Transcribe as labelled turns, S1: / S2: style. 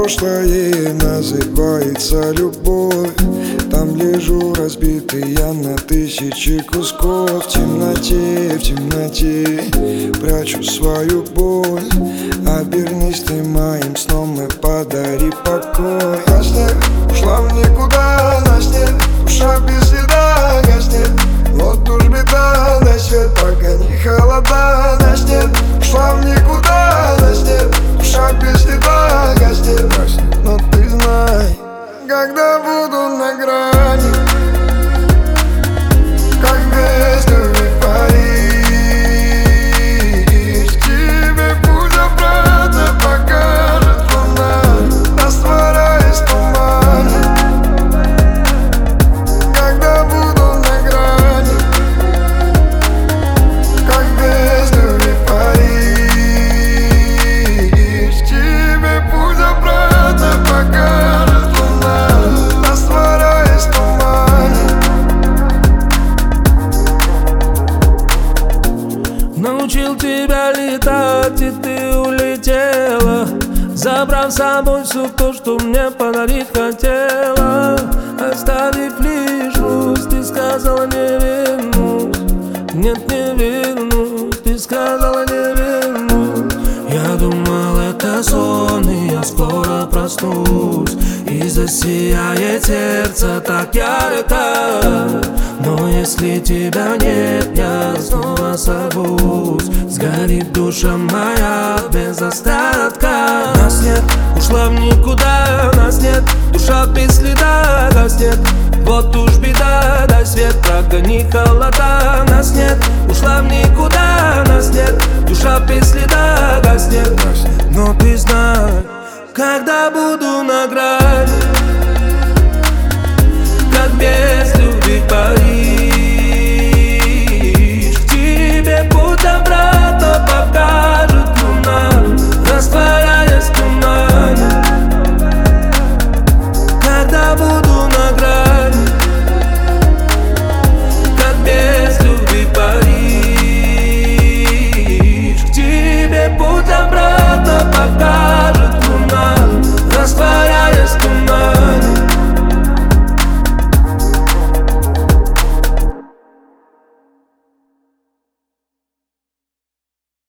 S1: прошлое называется любовь. Там лежу разбитый я на тысячи кусков. В темноте прячу свою боль. Обернись ты моим сном и подари покой. Гаснет, ушла в никуда, наснет, душа без следа. Гаснет, вот уж беда, дай свет, пока не холода. Наснет, ушла в никуда, наснет, душа без следа. Гаснет, но ты знай, когда буду на грани, как без любви Париж, тебе путь обратно покажет луна, растворяясь в тумане. Когда буду на грани, как без любви Париж, тебе путь обратно покажет луна, растворяясь в тумане.
S2: Научил тебя летать, и ты улетела, забрав с собой все то, что мне подарить хотела. Оставив лишь грусть, ты сказала не вернусь. Нет, не вернусь, ты сказала не вернусь. Я думал, это сон, и я скоро проснусь, и засияет сердце так ярко. Но если тебя нет, я снова сорвусь. Сгорит душа моя без остатка. Нас нет, ушла в никуда. Нас нет, душа без следа. Гаснет, вот уж беда, дай свет, прогони холода. Нас нет, ушла в никуда. Нас нет, душа без следа. Гаснет, но ты знай, когда буду на грани,